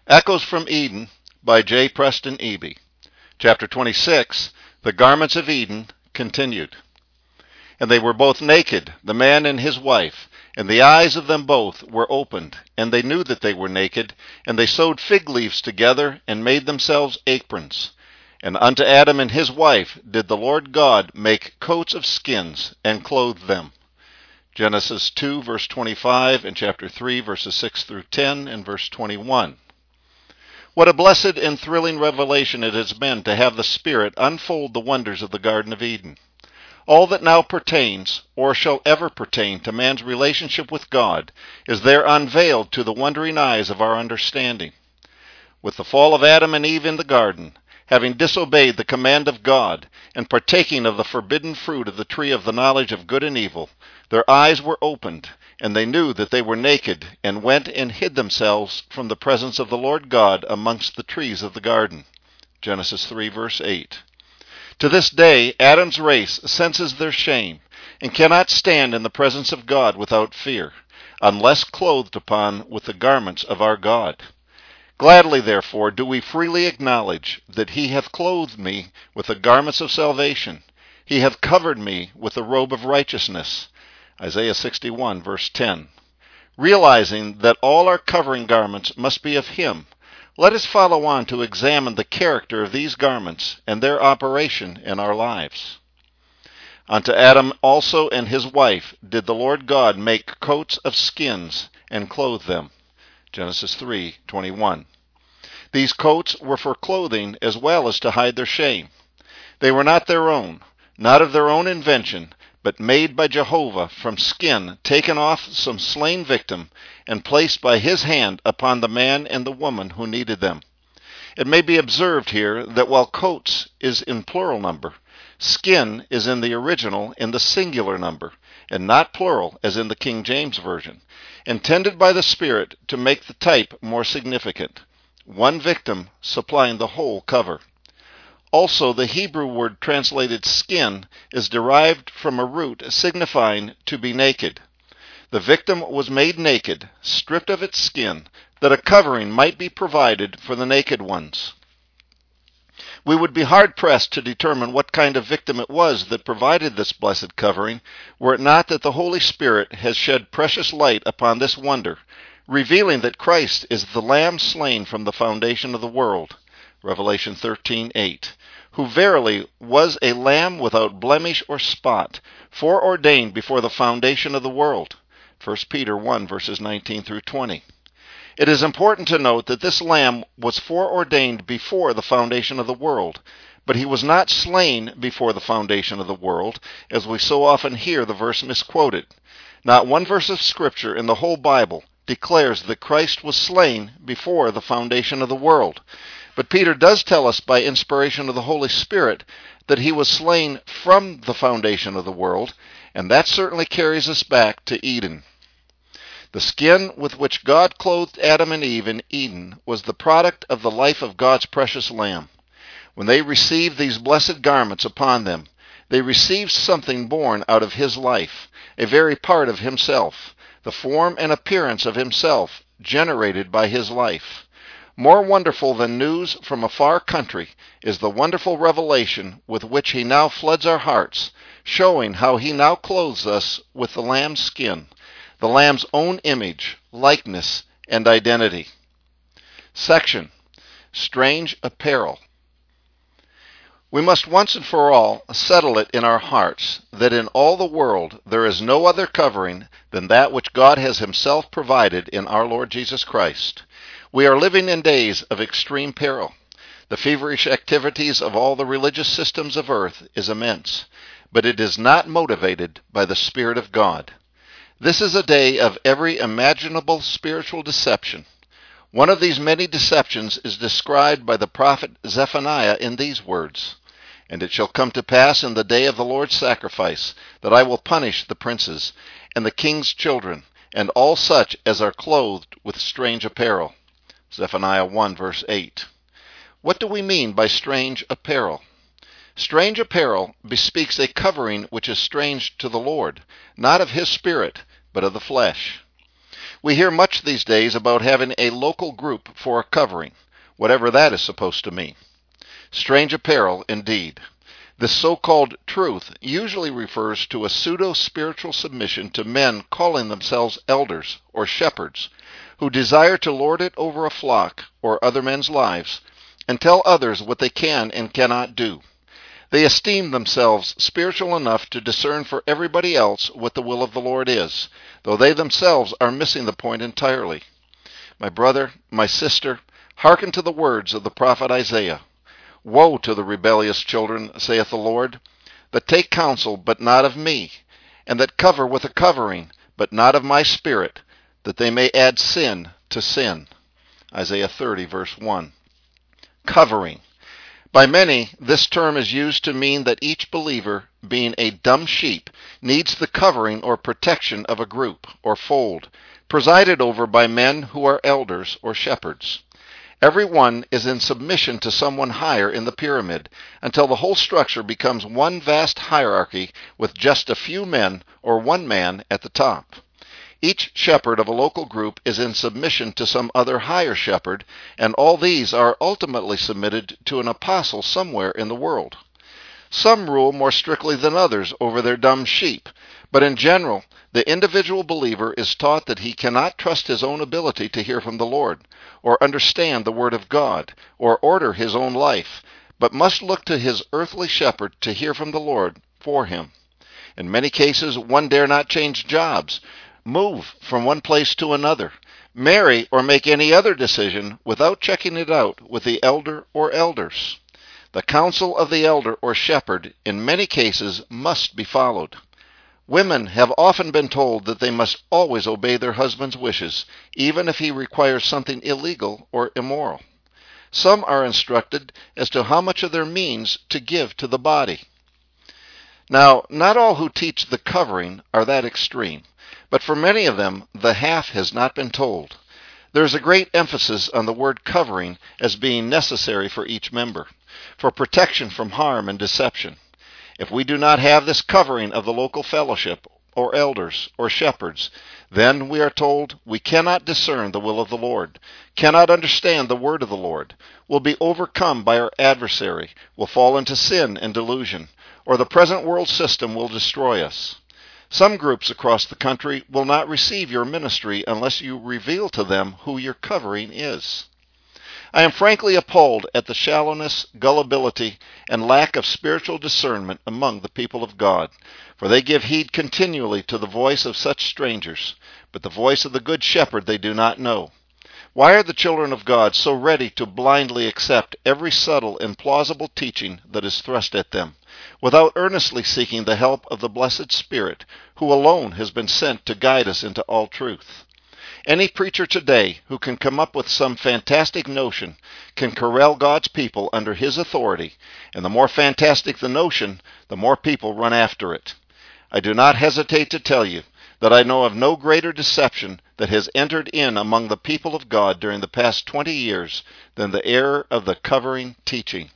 Echoes from Eden by J. Preston Eby. Chapter 26, The Garments of Eden, continued. And they were both naked, the man and his wife, and the eyes of them both were opened, and they knew that they were naked, and they sewed fig leaves together, and made themselves aprons. And unto Adam and his wife did the Lord God make coats of skins, and clothe them. Genesis 2, verse 25, and chapter 3, verses 6 through 10, and verse 21. What a blessed and thrilling revelation it has been to have the Spirit unfold the wonders of the Garden of Eden. All that now pertains, or shall ever pertain, to man's relationship with God is there unveiled to the wondering eyes of our understanding. With the fall of Adam and Eve in the garden, having disobeyed the command of God, and partaking of the forbidden fruit of the tree of the knowledge of good and evil, their eyes were opened, and they knew that they were naked, and went and hid themselves from the presence of the Lord God amongst the trees of the garden. Genesis 3, verse 8. To this day, Adam's race senses their shame, and cannot stand in the presence of God without fear, unless clothed upon with the garments of our God. Gladly, therefore, do we freely acknowledge that he hath clothed me with the garments of salvation. He hath covered me with the robe of righteousness. Isaiah 61, verse 10. Realizing that all our covering garments must be of him, let us follow on to examine the character of these garments and their operation in our lives. Unto Adam also and his wife did the Lord God make coats of skins and clothe them. Genesis 3:21. These coats were for clothing as well as to hide their shame. They were not their own, not of their own invention, but made by Jehovah from skin taken off some slain victim and placed by his hand upon the man and the woman who needed them. It may be observed here that while coats is in plural number, skin is in the original in the singular number, and not plural as in the King James Version, intended by the Spirit to make the type more significant, one victim supplying the whole cover. Also, the Hebrew word translated skin is derived from a root signifying to be naked. The victim was made naked, stripped of its skin, that a covering might be provided for the naked ones. We would be hard-pressed to determine what kind of victim it was that provided this blessed covering, were it not that the Holy Spirit has shed precious light upon this wonder, revealing that Christ is the Lamb slain from the foundation of the world. Revelation 13:8, who verily was a lamb without blemish or spot, foreordained before the foundation of the world. 1 Peter 1, verses 19 through 20. It is important to note that this lamb was foreordained before the foundation of the world, but he was not slain before the foundation of the world, as we so often hear the verse misquoted. Not one verse of Scripture in the whole Bible declares that Christ was slain before the foundation of the world. But Peter does tell us by inspiration of the Holy Spirit that he was slain from the foundation of the world, and that certainly carries us back to Eden. The skin with which God clothed Adam and Eve in Eden was the product of the life of God's precious Lamb. When they received these blessed garments upon them, they received something born out of his life, a very part of himself, the form and appearance of himself generated by his life. More wonderful than news from a far country is the wonderful revelation with which he now floods our hearts, showing how he now clothes us with the Lamb's skin, the Lamb's own image, likeness, and identity. Section: Strange Apparel. We must once and for all settle it in our hearts that in all the world there is no other covering than that which God has himself provided in our Lord Jesus Christ. We are living in days of extreme peril. The feverish activities of all the religious systems of earth is immense, but it is not motivated by the Spirit of God. This is a day of every imaginable spiritual deception. One of these many deceptions is described by the prophet Zephaniah in these words: And it shall come to pass in the day of the Lord's sacrifice, that I will punish the princes, and the king's children, and all such as are clothed with strange apparel. Zephaniah 1, verse 8. What do we mean by strange apparel? Strange apparel bespeaks a covering which is strange to the Lord, not of his spirit, but of the flesh. We hear much these days about having a local group for a covering, whatever that is supposed to mean. Strange apparel indeed. This so-called truth usually refers to a pseudo-spiritual submission to men calling themselves elders or shepherds, who desire to lord it over a flock or other men's lives and tell others what they can and cannot do. They esteem themselves spiritual enough to discern for everybody else what the will of the Lord is, though they themselves are missing the point entirely. My brother, my sister, hearken to the words of the prophet Isaiah. Woe to the rebellious children, saith the Lord, that take counsel, but not of me, and that cover with a covering, but not of my spirit, that they may add sin to sin. Isaiah 30, verse 1. Covering. By many, this term is used to mean that each believer, being a dumb sheep, needs the covering or protection of a group or fold, presided over by men who are elders or shepherds. Everyone is in submission to someone higher in the pyramid until the whole structure becomes one vast hierarchy with just a few men or one man at the top. Each shepherd of a local group is in submission to some other higher shepherd, and all these are ultimately submitted to an apostle somewhere in the world. Some rule more strictly than others over their dumb sheep, but in general, the individual believer is taught that he cannot trust his own ability to hear from the Lord, or understand the Word of God, or order his own life, but must look to his earthly shepherd to hear from the Lord for him. In many cases, one dare not change jobs, move from one place to another, marry, or make any other decision without checking it out with the elder or elders. The counsel of the elder or shepherd in many cases must be followed. Women have often been told that they must always obey their husband's wishes, even if he requires something illegal or immoral. Some are instructed as to how much of their means to give to the body. Now, not all who teach the covering are that extreme, but for many of them, the half has not been told. There is a great emphasis on the word covering as being necessary for each member, for protection from harm and deception. If we do not have this covering of the local fellowship, or elders, or shepherds, then, we are told, we cannot discern the will of the Lord, cannot understand the word of the Lord, will be overcome by our adversary, will fall into sin and delusion, or the present world system will destroy us. Some groups across the country will not receive your ministry unless you reveal to them who your covering is. I am frankly appalled at the shallowness, gullibility, and lack of spiritual discernment among the people of God, for they give heed continually to the voice of such strangers, but the voice of the Good Shepherd they do not know. Why are the children of God so ready to blindly accept every subtle and plausible teaching that is thrust at them, without earnestly seeking the help of the blessed Spirit, who alone has been sent to guide us into all truth? Any preacher today who can come up with some fantastic notion can corral God's people under his authority, and the more fantastic the notion, the more people run after it. I do not hesitate to tell you that I know of no greater deception that has entered in among the people of God during the past 20 years than the error of the covering teaching.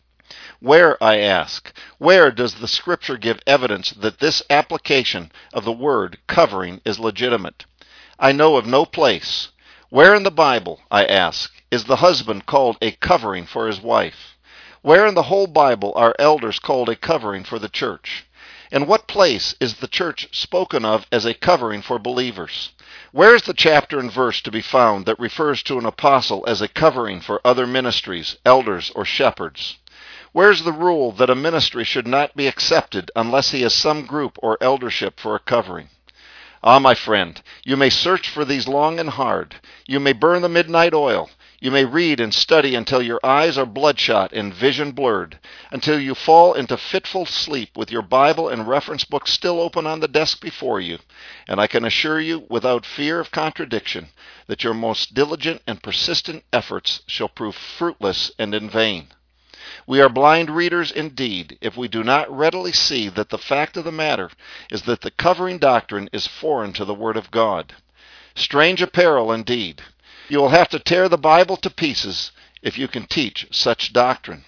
Where, I ask, where does the Scripture give evidence that this application of the word covering is legitimate? I know of no place. Where in the Bible, I ask, is the husband called a covering for his wife? Where in the whole Bible are elders called a covering for the church? In what place is the church spoken of as a covering for believers? Where is the chapter and verse to be found that refers to an apostle as a covering for other ministries, elders, or shepherds? Where is the rule that a ministry should not be accepted unless he has some group or eldership for a covering? Ah, my friend, you may search for these long and hard. You may burn the midnight oil. You may read and study until your eyes are bloodshot and vision blurred, until you fall into fitful sleep with your Bible and reference book still open on the desk before you. And I can assure you, without fear of contradiction, that your most diligent and persistent efforts shall prove fruitless and in vain. We are blind readers indeed if we do not readily see that the fact of the matter is that the covering doctrine is foreign to the Word of God. Strange apparel indeed. You will have to tear the Bible to pieces if you can teach such doctrine.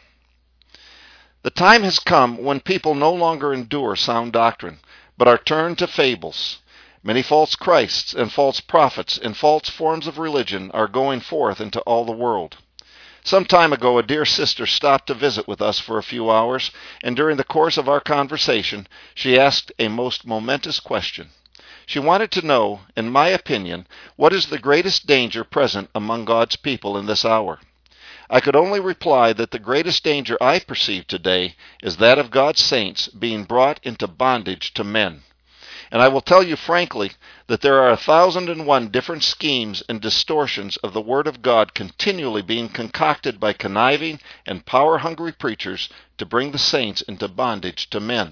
The time has come when people no longer endure sound doctrine, but are turned to fables. Many false Christs and false prophets and false forms of religion are going forth into all the world. Some time ago, a dear sister stopped to visit with us for a few hours, and during the course of our conversation, she asked a most momentous question. She wanted to know, in my opinion, what is the greatest danger present among God's people in this hour. I could only reply that the greatest danger I perceive today is that of God's saints being brought into bondage to men. And I will tell you frankly that there are 1,001 different schemes and distortions of the Word of God continually being concocted by conniving and power-hungry preachers to bring the saints into bondage to men.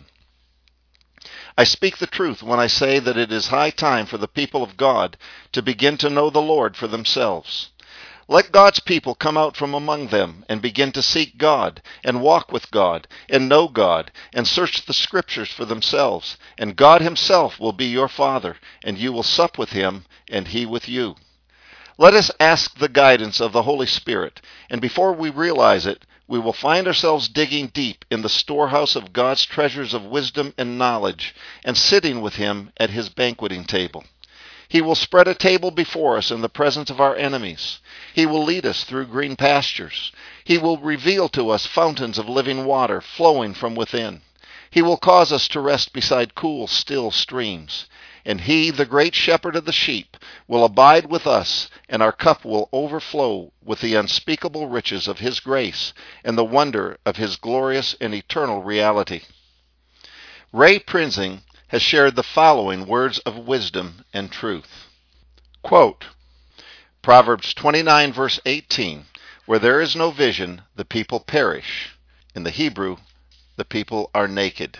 I speak the truth when I say that it is high time for the people of God to begin to know the Lord for themselves. Let God's people come out from among them and begin to seek God and walk with God and know God and search the Scriptures for themselves. And God Himself will be your Father, and you will sup with Him and He with you. Let us ask the guidance of the Holy Spirit, and before we realize it, we will find ourselves digging deep in the storehouse of God's treasures of wisdom and knowledge and sitting with Him at His banqueting table. He will spread a table before us in the presence of our enemies. He will lead us through green pastures. He will reveal to us fountains of living water flowing from within. He will cause us to rest beside cool, still streams. And He, the great shepherd of the sheep, will abide with us, and our cup will overflow with the unspeakable riches of His grace and the wonder of His glorious and eternal reality. Ray Prinzing has shared the following words of wisdom and truth. Quote, Proverbs 29 verse 18, where there is no vision, the people perish. In the Hebrew, the people are naked.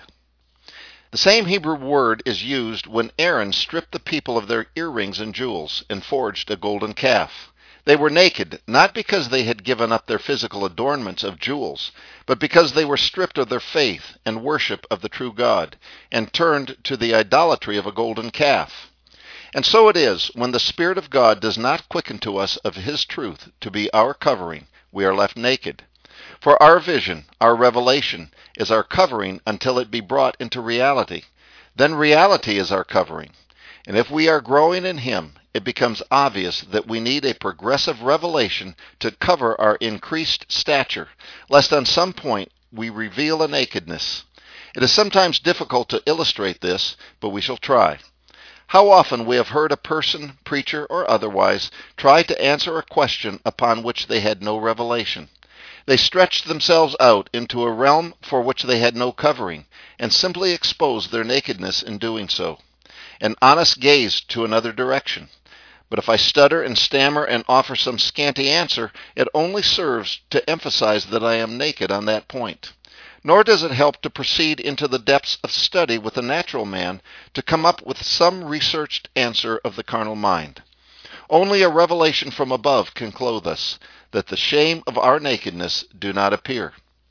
The same Hebrew word is used when Aaron stripped the people of their earrings and jewels and forged a golden calf. They were naked, not because they had given up their physical adornments of jewels, but because they were stripped of their faith and worship of the true God, and turned to the idolatry of a golden calf. And so it is, when the Spirit of God does not quicken to us of His truth to be our covering, we are left naked. For our vision, our revelation, is our covering until it be brought into reality. Then reality is our covering. And if we are growing in Him, it becomes obvious that we need a progressive revelation to cover our increased stature, lest on some point we reveal a nakedness. It is sometimes difficult to illustrate this, but we shall try. How often we have heard a person, preacher or otherwise, try to answer a question upon which they had no revelation. They stretched themselves out into a realm for which they had no covering, and simply exposed their nakedness in doing so. An honest gaze to another direction. But if I stutter and stammer and offer some scanty answer, it only serves to emphasize that I am naked on that point. Nor does it help to proceed into the depths of study with a natural man to come up with some researched answer of the carnal mind. Only a revelation from above can clothe us, that the shame of our nakedness do not appear.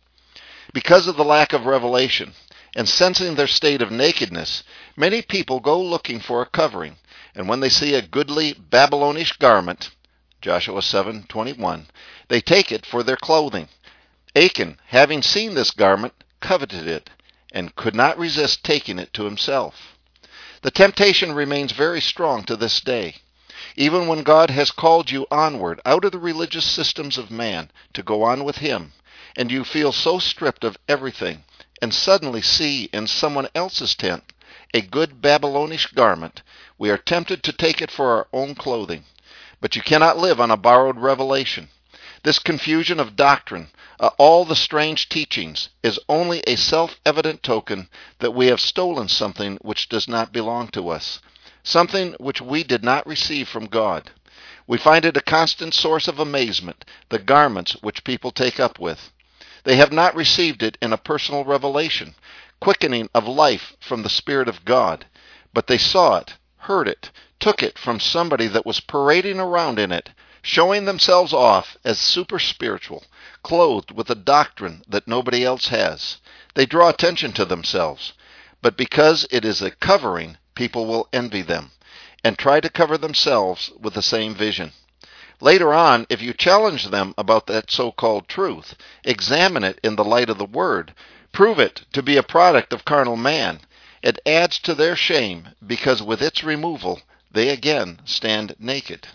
Because of the lack of revelation, and sensing their state of nakedness, many people go looking for a covering, and when they see a goodly Babylonish garment, Joshua 7:21, they take it for their clothing. Achan, having seen this garment, coveted it, and could not resist taking it to himself. The temptation remains very strong to this day. Even when God has called you onward out of the religious systems of man to go on with Him, and you feel so stripped of everything, and suddenly see in someone else's tent a good Babylonish garment, we are tempted to take it for our own clothing. But you cannot live on a borrowed revelation. This confusion of doctrine, all the strange teachings, is only a self-evident token that we have stolen something which does not belong to us, something which we did not receive from God. We find it a constant source of amazement, the garments which people take up with. They have not received it in a personal revelation, quickening of life from the Spirit of God, but they saw it, heard it, took it from somebody that was parading around in it, showing themselves off as super spiritual, clothed with a doctrine that nobody else has. They draw attention to themselves, but because it is a covering, people will envy them and try to cover themselves with the same vision. Later on, if you challenge them about that so-called truth, examine it in the light of the Word, prove it to be a product of carnal man, It adds to their shame, because with its removal they again stand naked.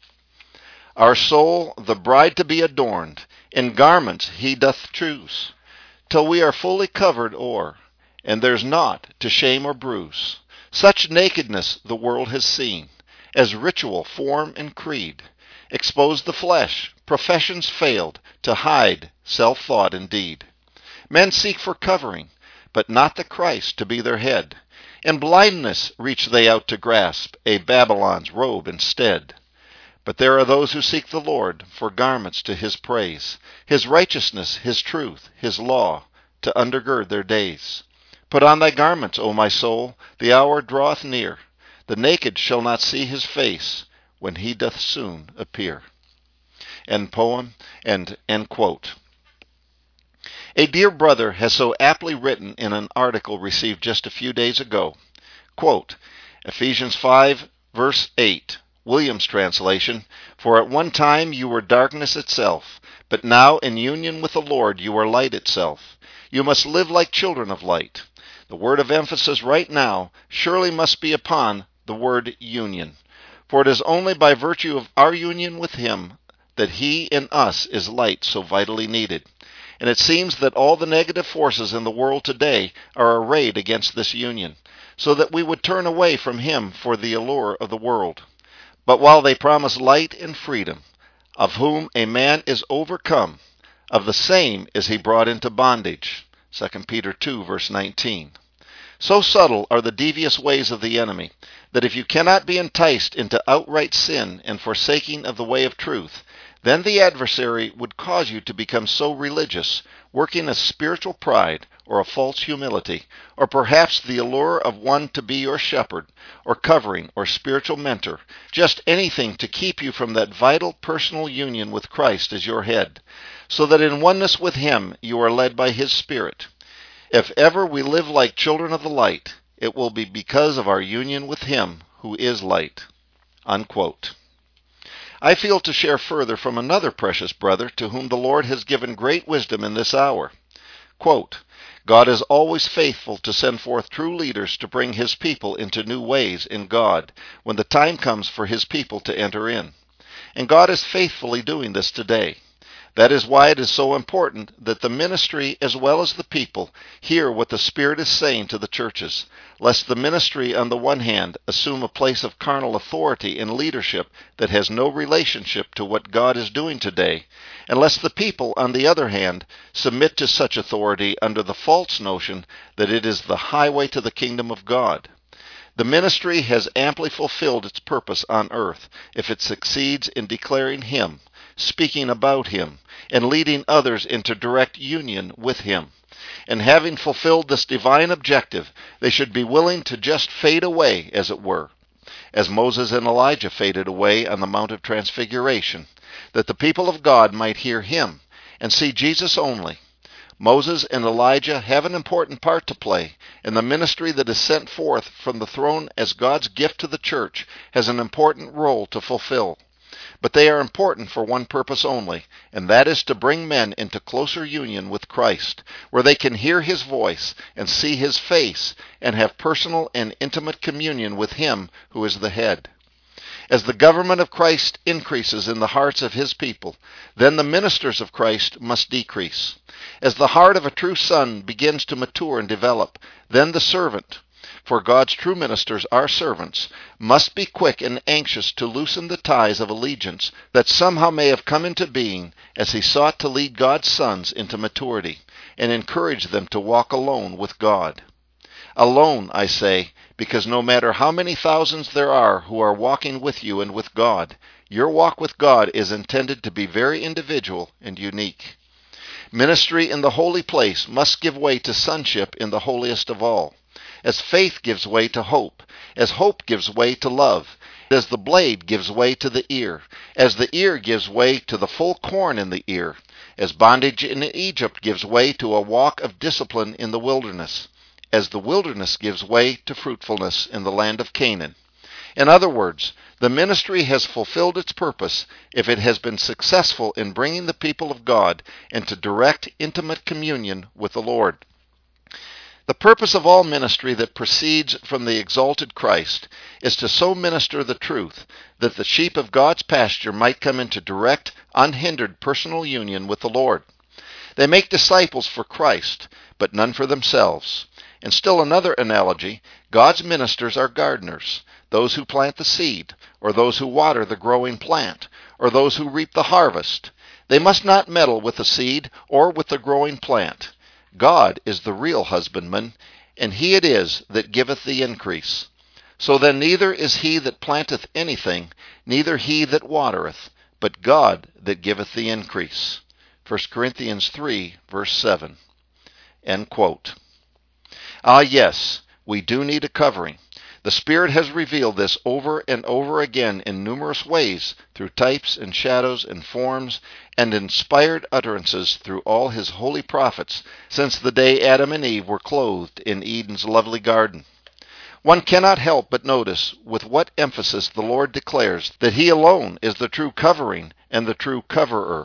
Our soul, the bride to be adorned, in garments he doth choose, till we are fully covered o'er, and there's naught to shame or bruise. Such nakedness the world has seen, as ritual, form, and creed exposed the flesh, professions failed to hide self-thought and deed. Men seek for covering, but not the Christ to be their head. In blindness reach they out to grasp a Babylon's robe instead. But there are those who seek the Lord for garments to his praise, his righteousness, his truth, his law, to undergird their days. Put on thy garments, O my soul, the hour draweth near. The naked shall not see his face, when he doth soon appear. End poem and end quote. A dear brother has so aptly written in an article received just a few days ago, quote, Ephesians 5, verse 8, Williams translation, For at one time you were darkness itself, but now in union with the Lord you are light itself. You must live like children of light. The word of emphasis right now surely must be upon the word union, for it is only by virtue of our union with him that he in us is light so vitally needed. And it seems that all the negative forces in the world today are arrayed against this union, so that we would turn away from him for the allure of the world. But while they promise light and freedom, of whom a man is overcome, of the same is he brought into bondage. 2 Peter 2, verse 19. So subtle are the devious ways of the enemy, that if you cannot be enticed into outright sin and forsaking of the way of truth, then the adversary would cause you to become so religious, working a spiritual pride or a false humility, or perhaps the allure of one to be your shepherd, or covering, or spiritual mentor, just anything to keep you from that vital personal union with Christ as your head, so that in oneness with him you are led by his Spirit. If ever we live like children of the light, it will be because of our union with him who is light. Unquote. I feel to share further from another precious brother to whom the Lord has given great wisdom in this hour. Quote, God is always faithful to send forth true leaders to bring his people into new ways in God when the time comes for his people to enter in. And God is faithfully doing this today. That is why it is so important that the ministry as well as the people hear what the Spirit is saying to the churches, lest the ministry on the one hand assume a place of carnal authority and leadership that has no relationship to what God is doing today, and lest the people on the other hand submit to such authority under the false notion that it is the highway to the kingdom of God. The ministry has amply fulfilled its purpose on earth if it succeeds in declaring him, speaking about him, and leading others into direct union with him. And having fulfilled this divine objective, they should be willing to just fade away, as it were, as Moses and Elijah faded away on the Mount of Transfiguration, that the people of God might hear him and see Jesus only. Moses and Elijah have an important part to play, and the ministry that is sent forth from the throne as God's gift to the church has an important role to fulfill. But they are important for one purpose only, and that is to bring men into closer union with Christ, where they can hear his voice and see his face and have personal and intimate communion with him who is the head. As the government of Christ increases in the hearts of his people, then the ministers of Christ must decrease. As the heart of a true son begins to mature and develop, then the servant, for God's true ministers are servants, must be quick and anxious to loosen the ties of allegiance that somehow may have come into being as he sought to lead God's sons into maturity and encourage them to walk alone with God. Alone, I say, because no matter how many thousands there are who are walking with you and with God, your walk with God is intended to be very individual and unique. Ministry in the holy place must give way to sonship in the holiest of all, as faith gives way to hope, as hope gives way to love, as the blade gives way to the ear, as the ear gives way to the full corn in the ear, as bondage in Egypt gives way to a walk of discipline in the wilderness, as the wilderness gives way to fruitfulness in the land of Canaan. In other words, the ministry has fulfilled its purpose if it has been successful in bringing the people of God into direct, intimate communion with the Lord. The purpose of all ministry that proceeds from the exalted Christ is to so minister the truth that the sheep of God's pasture might come into direct, unhindered personal union with the Lord. They make disciples for Christ, but none for themselves. And still another analogy, God's ministers are gardeners, those who plant the seed, or those who water the growing plant, or those who reap the harvest. They must not meddle with the seed or with the growing plant. God is the real husbandman, and he it is that giveth the increase. So then neither is he that planteth anything, neither he that watereth, but God that giveth the increase. 1 Corinthians 3, verse 7. End quote. Ah, yes, we do need a covering. The Spirit has revealed this over and over again in numerous ways, through types and shadows and forms, and inspired utterances through all his holy prophets, since the day Adam and Eve were clothed in Eden's lovely garden. One cannot help but notice with what emphasis the Lord declares that he alone is the true covering and the true coverer.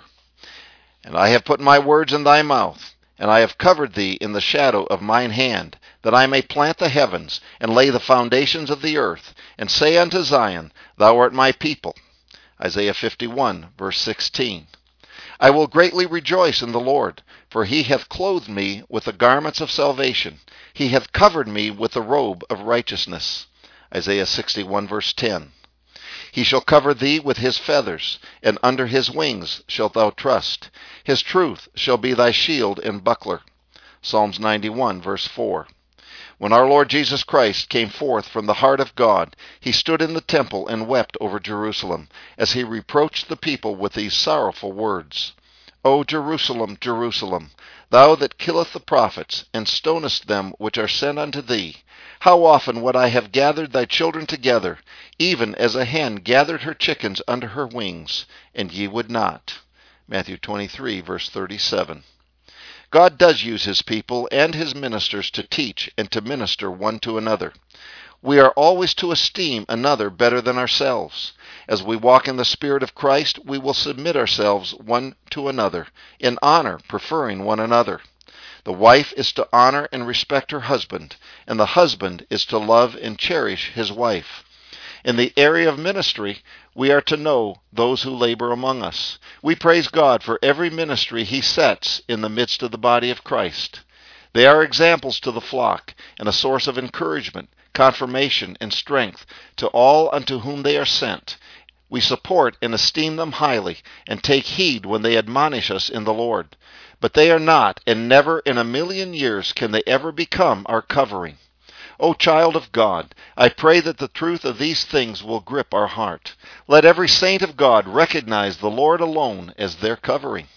And I have put my words in thy mouth, and I have covered thee in the shadow of mine hand, that I may plant the heavens, and lay the foundations of the earth, and say unto Zion, Thou art my people. Isaiah 51, verse 16. I will greatly rejoice in the Lord, for he hath clothed me with the garments of salvation. He hath covered me with the robe of righteousness. Isaiah 61, verse 10. He shall cover thee with his feathers, and under his wings shalt thou trust. His truth shall be thy shield and buckler. Psalms 91, verse 4. When our Lord Jesus Christ came forth from the heart of God, he stood in the temple and wept over Jerusalem, as he reproached the people with these sorrowful words. O Jerusalem, Jerusalem, thou that killest the prophets, and stonest them which are sent unto thee, how often would I have gathered thy children together, even as a hen gathered her chickens under her wings, and ye would not. Matthew 23, verse 37. God does use his people and his ministers to teach and to minister one to another. We are always to esteem another better than ourselves. As we walk in the Spirit of Christ, we will submit ourselves one to another, in honor, preferring one another. The wife is to honor and respect her husband, and the husband is to love and cherish his wife. In the area of ministry, we are to know those who labor among us. We praise God for every ministry he sets in the midst of the body of Christ. They are examples to the flock, and a source of encouragement, confirmation, and strength to all unto whom they are sent. We support and esteem them highly, and take heed when they admonish us in the Lord. But they are not, and never in a million years can they ever become our covering. O child of God, I pray that the truth of these things will grip our heart. Let every saint of God recognize the Lord alone as their covering.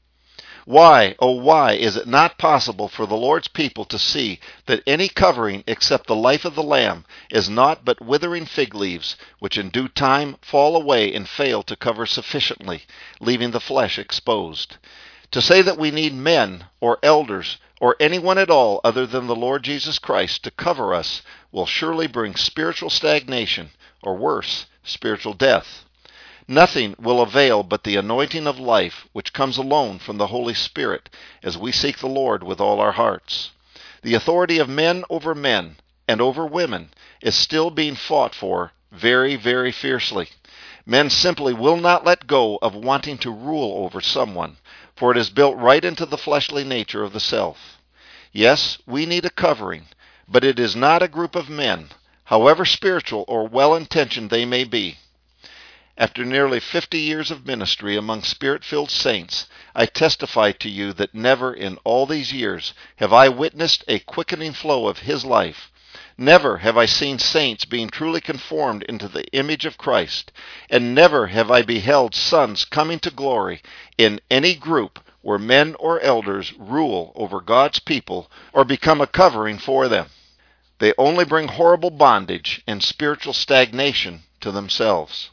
Why, oh why, is it not possible for the Lord's people to see that any covering except the life of the Lamb is naught but withering fig leaves, which in due time fall away and fail to cover sufficiently, leaving the flesh exposed? To say that we need men or elders or anyone at all other than the Lord Jesus Christ to cover us will surely bring spiritual stagnation, or worse, spiritual death. Nothing will avail but the anointing of life which comes alone from the Holy Spirit as we seek the Lord with all our hearts. The authority of men and over women is still being fought for very, very fiercely. Men simply will not let go of wanting to rule over someone, for it is built right into the fleshly nature of the self. Yes, we need a covering, but it is not a group of men, however spiritual or well-intentioned they may be. After nearly 50 years of ministry among Spirit-filled saints, I testify to you that never in all these years have I witnessed a quickening flow of his life. Never have I seen saints being truly conformed into the image of Christ, and never have I beheld sons coming to glory in any group where men or elders rule over God's people or become a covering for them. They only bring horrible bondage and spiritual stagnation to themselves.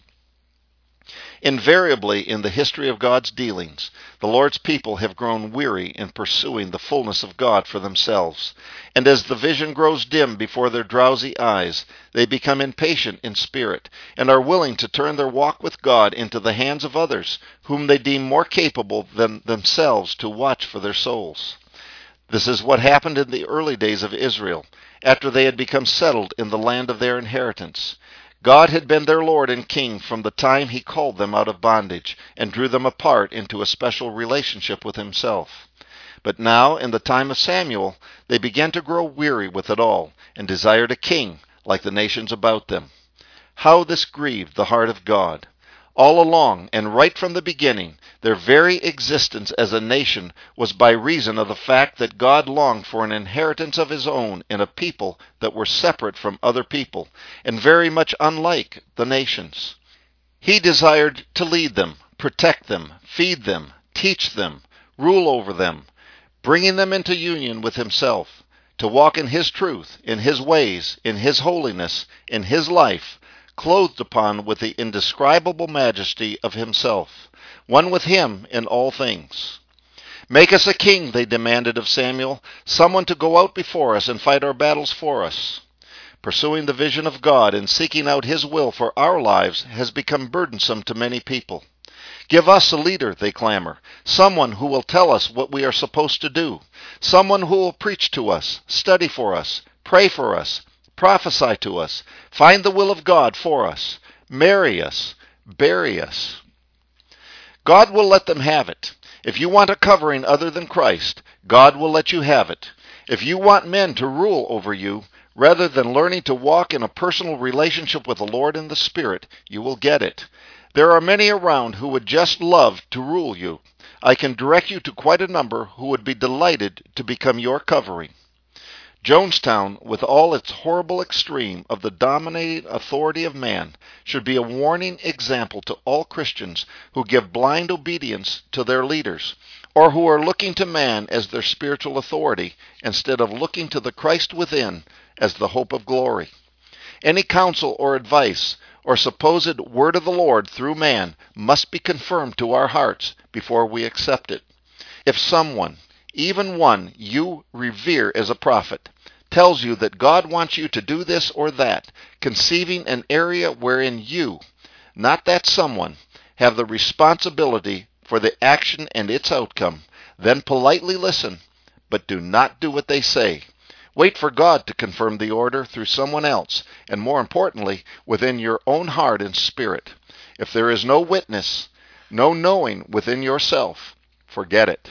Invariably in the history of God's dealings, the Lord's people have grown weary in pursuing the fullness of God for themselves, and as the vision grows dim before their drowsy eyes, they become impatient in spirit, and are willing to turn their walk with God into the hands of others, whom they deem more capable than themselves to watch for their souls. This is what happened in the early days of Israel, after they had become settled in the land of their inheritance. God had been their Lord and King from the time He called them out of bondage and drew them apart into a special relationship with Himself. But now, in the time of Samuel, they began to grow weary with it all and desired a king like the nations about them. How this grieved the heart of God! All along, and right from the beginning, their very existence as a nation was by reason of the fact that God longed for an inheritance of His own in a people that were separate from other people and very much unlike the nations. He desired to lead them, protect them, feed them, teach them, rule over them, bringing them into union with Himself, to walk in His truth, in His ways, in His holiness, in His life, clothed upon with the indescribable majesty of Himself, one with Him in all things. Make us a king, they demanded of Samuel, someone to go out before us and fight our battles for us. Pursuing the vision of God and seeking out His will for our lives has become burdensome to many people. Give us a leader, they clamor, someone who will tell us what we are supposed to do, someone who will preach to us, study for us, pray for us, prophesy to us, find the will of God for us, marry us, bury us. God will let them have it. If you want a covering other than Christ, God will let you have it. If you want men to rule over you, rather than learning to walk in a personal relationship with the Lord in the Spirit, you will get it. There are many around who would just love to rule you. I can direct you to quite a number who would be delighted to become your covering. Jonestown, with all its horrible extreme of the dominating authority of man, should be a warning example to all Christians who give blind obedience to their leaders, or who are looking to man as their spiritual authority, instead of looking to the Christ within as the hope of glory. Any counsel or advice, or supposed word of the Lord through man, must be confirmed to our hearts before we accept it. If someone, even one you revere as a prophet, tells you that God wants you to do this or that, conceiving an area wherein you, not that someone, have the responsibility for the action and its outcome, then politely listen, but do not do what they say. Wait for God to confirm the order through someone else, and more importantly, within your own heart and spirit. If there is no witness, no knowing within yourself, forget it.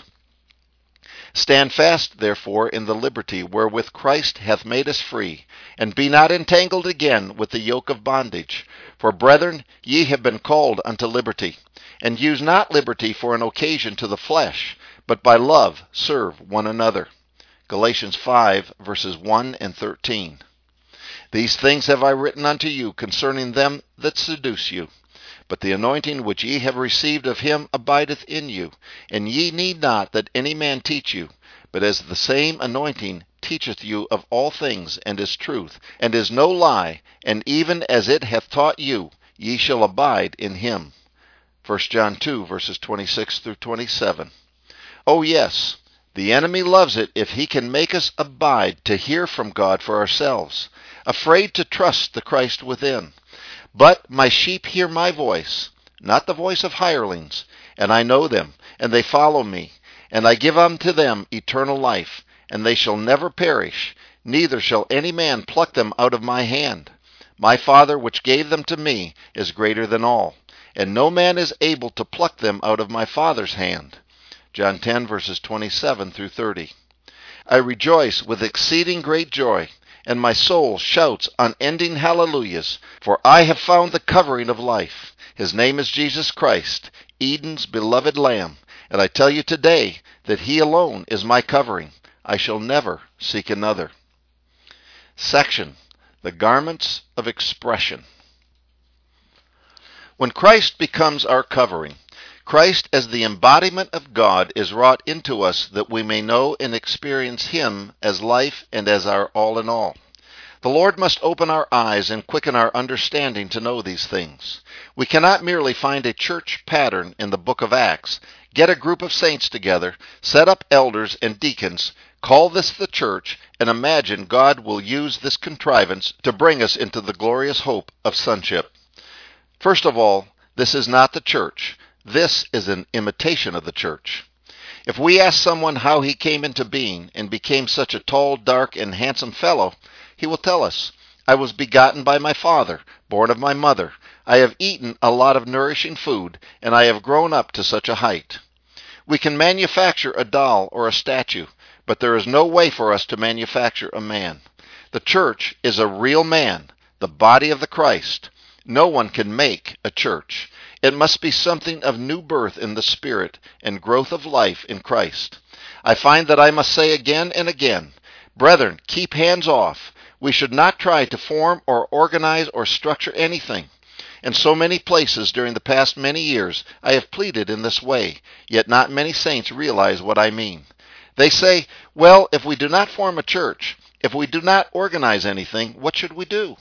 Stand fast, therefore, in the liberty wherewith Christ hath made us free, and be not entangled again with the yoke of bondage. For, brethren, ye have been called unto liberty. And use not liberty for an occasion to the flesh, but by love serve one another. Galatians 5, verses 1 and 13. These things have I written unto you concerning them that seduce you. But the anointing which ye have received of Him abideth in you, and ye need not that any man teach you, but as the same anointing teacheth you of all things, and is truth, and is no lie, and even as it hath taught you, ye shall abide in Him. 1 John 2, verses 26 through 27. Oh yes, the enemy loves it if he can make us abide to hear from God for ourselves, afraid to trust the Christ within. But my sheep hear my voice, not the voice of hirelings, and I know them, and they follow me, and I give unto them eternal life, and they shall never perish, neither shall any man pluck them out of my hand. My Father which gave them to me is greater than all, and no man is able to pluck them out of my Father's hand. John 10, verses 27 through 30. I rejoice with exceeding great joy, and my soul shouts unending hallelujahs, for I have found the covering of life. His name is Jesus Christ, Eden's beloved Lamb, and I tell you today that He alone is my covering. I shall never seek another. Section: The Garments of Expression. When Christ becomes our covering, Christ as the embodiment of God is wrought into us that we may know and experience Him as life and as our all in all. The Lord must open our eyes and quicken our understanding to know these things. We cannot merely find a church pattern in the book of Acts, get a group of saints together, set up elders and deacons, call this the church, and imagine God will use this contrivance to bring us into the glorious hope of sonship. First of all, this is not the church. This is an imitation of the church. If we ask someone how he came into being and became such a tall, dark, and handsome fellow, he will tell us, "I was begotten by my father, born of my mother. I have eaten a lot of nourishing food, and I have grown up to such a height." We can manufacture a doll or a statue, but there is no way for us to manufacture a man. The church is a real man, the body of the Christ. No one can make a church. It must be something of new birth in the Spirit and growth of life in Christ. I find that I must say again and again, "Brethren, keep hands off. We should not try to form or organize or structure anything." In so many places during the past many years, I have pleaded in this way, yet not many saints realize what I mean. They say, "Well, if we do not form a church, if we do not organize anything, what should we do?"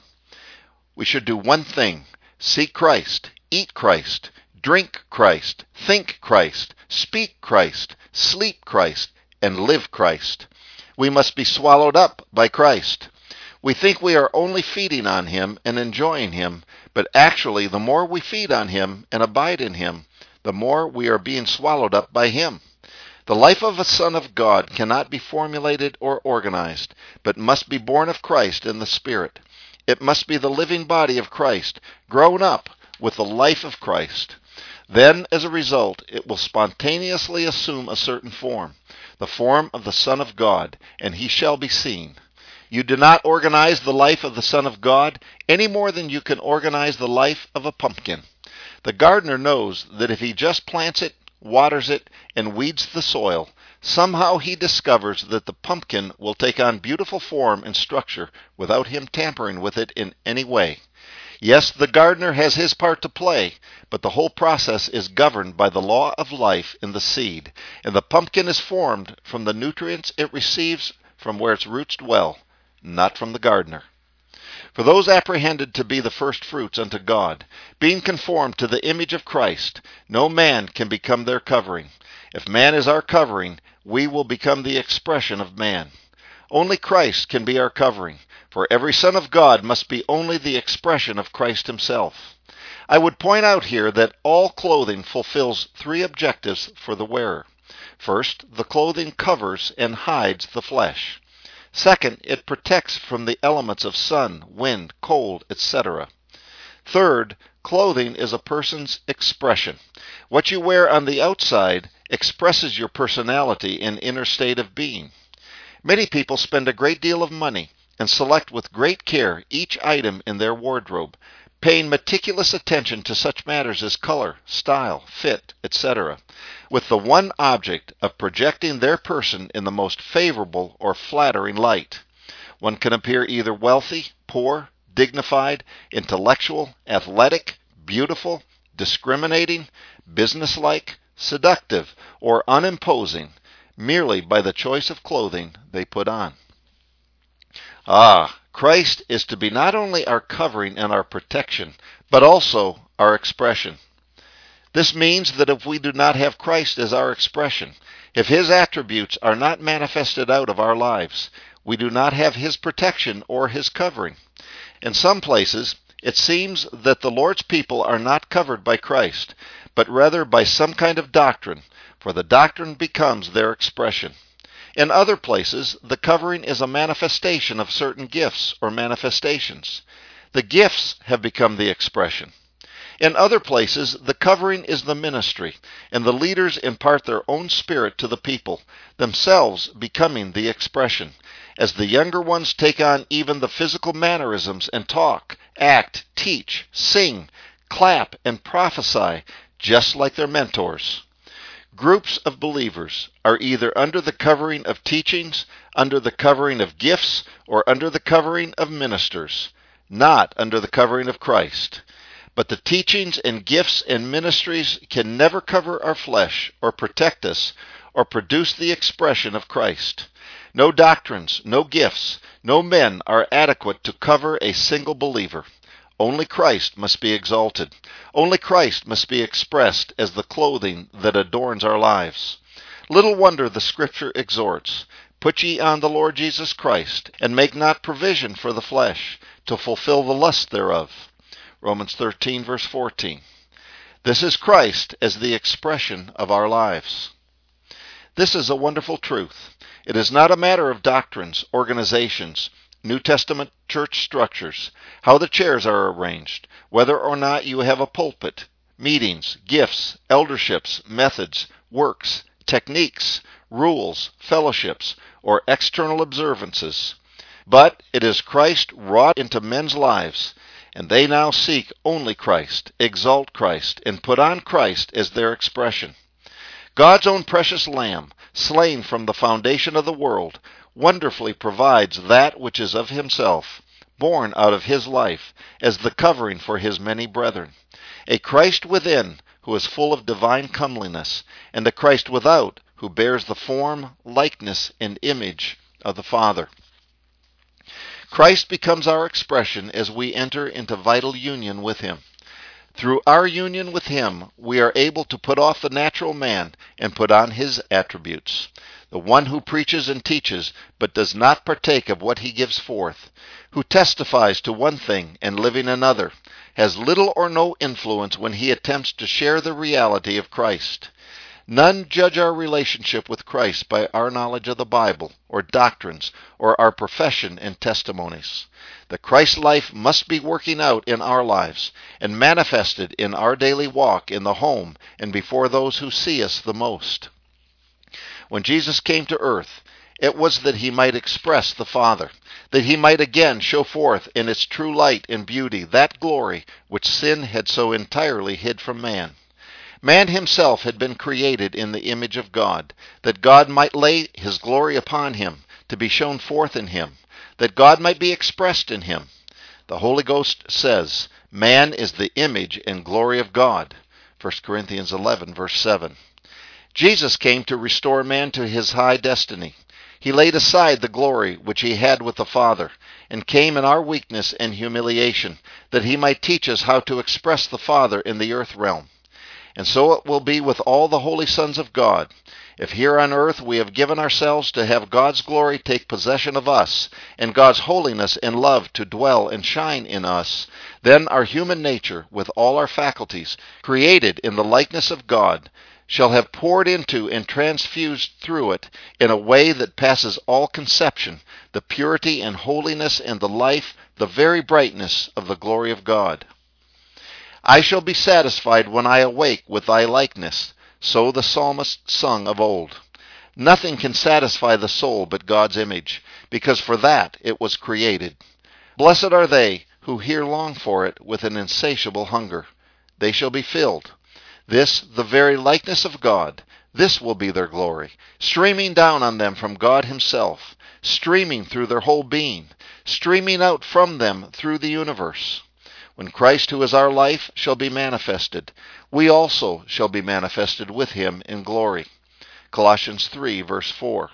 We should do one thing: seek Christ, eat Christ, drink Christ, think Christ, speak Christ, sleep Christ, and live Christ. We must be swallowed up by Christ. We think we are only feeding on him and enjoying him, but actually the more we feed on him and abide in him, the more we are being swallowed up by him. The life of a son of God cannot be formulated or organized, but must be born of Christ in the Spirit. It must be the living body of Christ, grown up with the life of Christ. Then, as a result, it will spontaneously assume a certain form, the form of the Son of God, and he shall be seen. You do not organize the life of the Son of God any more than you can organize the life of a pumpkin. The gardener knows that if he just plants it, waters it, and weeds the soil, somehow he discovers that the pumpkin will take on beautiful form and structure without him tampering with it in any way. Yes, the gardener has his part to play, but the whole process is governed by the law of life in the seed, and the pumpkin is formed from the nutrients it receives from where its roots dwell, not from the gardener. For those apprehended to be the first fruits unto God, being conformed to the image of Christ, no man can become their covering. If man is our covering, we will become the expression of man. Only Christ can be our covering, for every son of God must be only the expression of Christ himself. I would point out here that all clothing fulfills three objectives for the wearer. First, the clothing covers and hides the flesh. Second, it protects from the elements of sun, wind, cold, etc. Third, clothing is a person's expression. What you wear on the outside expresses your personality and inner state of being. Many people spend a great deal of money and select with great care each item in their wardrobe, paying meticulous attention to such matters as color, style, fit, etc., with the one object of projecting their person in the most favorable or flattering light. One can appear either wealthy, poor, dignified, intellectual, athletic, beautiful, discriminating, businesslike, seductive, or unimposing, merely by the choice of clothing they put on. Christ is to be not only our covering and our protection, but also our expression. This means that if we do not have Christ as our expression, if his attributes are not manifested out of our lives, we do not have his protection or his covering. In some places, it seems that the Lord's people are not covered by Christ, but rather by some kind of doctrine, for the doctrine becomes their expression. In other places, the covering is a manifestation of certain gifts or manifestations. The gifts have become the expression. In other places, the covering is the ministry, and the leaders impart their own spirit to the people, themselves becoming the expression, as the younger ones take on even the physical mannerisms and talk, act, teach, sing, clap, and prophesy, just like their mentors. Groups of believers are either under the covering of teachings, under the covering of gifts, or under the covering of ministers, not under the covering of Christ. But the teachings and gifts and ministries can never cover our flesh or protect us or produce the expression of Christ. No doctrines, no gifts, no men are adequate to cover a single believer. Only Christ must be exalted. Only Christ must be expressed as the clothing that adorns our lives. Little wonder the Scripture exhorts, "Put ye on the Lord Jesus Christ, and make not provision for the flesh, to fulfill the lust thereof." Romans 13, verse 14. This is Christ as the expression of our lives. This is a wonderful truth. It is not a matter of doctrines, organizations, New Testament church structures, how the chairs are arranged, whether or not you have a pulpit, meetings, gifts, elderships, methods, works, techniques, rules, fellowships, or external observances. But it is Christ wrought into men's lives, and they now seek only Christ, exalt Christ, and put on Christ as their expression. God's own precious Lamb, slain from the foundation of the world, wonderfully provides that which is of himself, born out of his life, as the covering for his many brethren. A Christ within, who is full of divine comeliness, and a Christ without, who bears the form, likeness, and image of the Father. Christ becomes our expression as we enter into vital union with him. Through our union with him, we are able to put off the natural man and put on his attributes. The one who preaches and teaches, but does not partake of what he gives forth, who testifies to one thing and living another, has little or no influence when he attempts to share the reality of Christ. None judge our relationship with Christ by our knowledge of the Bible, or doctrines, or our profession and testimonies. The Christ life must be working out in our lives, and manifested in our daily walk in the home and before those who see us the most. When Jesus came to earth, it was that he might express the Father, that he might again show forth in its true light and beauty that glory which sin had so entirely hid from man. Man himself had been created in the image of God, that God might lay his glory upon him, to be shown forth in him, that God might be expressed in him. The Holy Ghost says, man is the image and glory of God. 1 Corinthians 11, verse 7. Jesus came to restore man to his high destiny. He laid aside the glory which he had with the Father, and came in our weakness and humiliation, that he might teach us how to express the Father in the earth realm. And so it will be with all the holy sons of God. If here on earth we have given ourselves to have God's glory take possession of us, and God's holiness and love to dwell and shine in us, then our human nature, with all our faculties, created in the likeness of God, shall have poured into and transfused through it, in a way that passes all conception, the purity and holiness and the life, the very brightness of the glory of God. I shall be satisfied when I awake with thy likeness, so the psalmist sung of old. Nothing can satisfy the soul but God's image, because for that it was created. Blessed are they who here long for it with an insatiable hunger. They shall be filled. This, the very likeness of God, this will be their glory, streaming down on them from God himself, streaming through their whole being, streaming out from them through the universe. When Christ, who is our life, shall be manifested, we also shall be manifested with him in glory. Colossians 3, verse 4.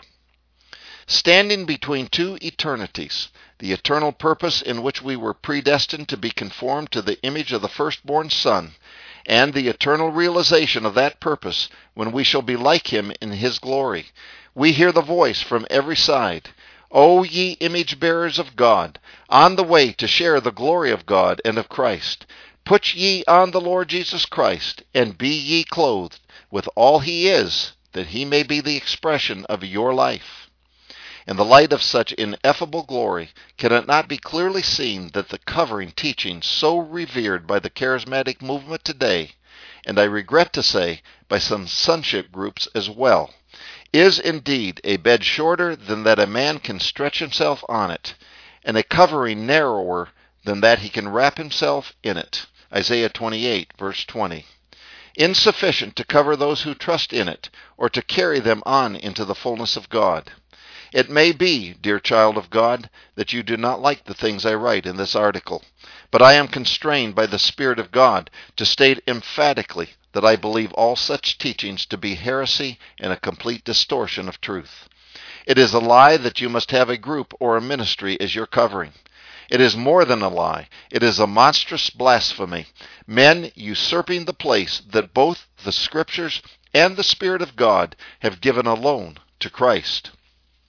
Standing between two eternities, the eternal purpose in which we were predestined to be conformed to the image of the firstborn Son, and the eternal realization of that purpose when we shall be like him in his glory, we hear the voice from every side, O ye image-bearers of God, on the way to share the glory of God and of Christ, put ye on the Lord Jesus Christ, and be ye clothed with all he is, that he may be the expression of your life. In the light of such ineffable glory, can it not be clearly seen that the covering teaching so revered by the charismatic movement today, and I regret to say by some sonship groups as well, is indeed a bed shorter than that a man can stretch himself on it, and a covering narrower than that he can wrap himself in it. Isaiah 28, verse 20. Insufficient to cover those who trust in it, or to carry them on into the fullness of God. It may be, dear child of God, that you do not like the things I write in this article, but I am constrained by the Spirit of God to state emphatically that I believe all such teachings to be heresy and a complete distortion of truth. It is a lie that you must have a group or a ministry as your covering. It is more than a lie. It is a monstrous blasphemy, men usurping the place that both the Scriptures and the Spirit of God have given alone to Christ.